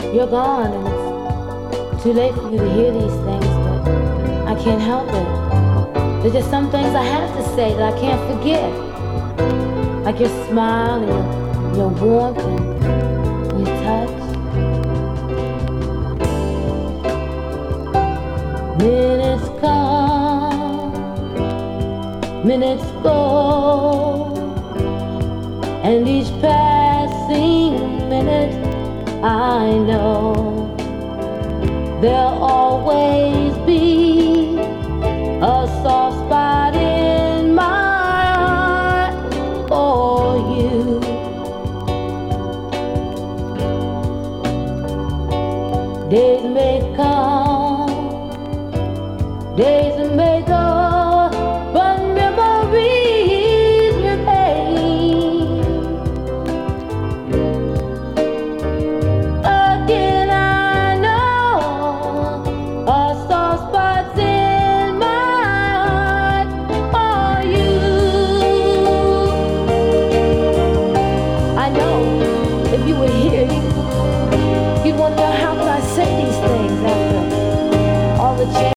You're gone and it's too late for you to hear these things, but I can't help it. There's just some things I have to say that I can't forget. Like your smile and your warmth and your touch. Minutes come, minutes go, and each passing minute I know there'll always be a soft spot in my heart for you. Days may come, days may go,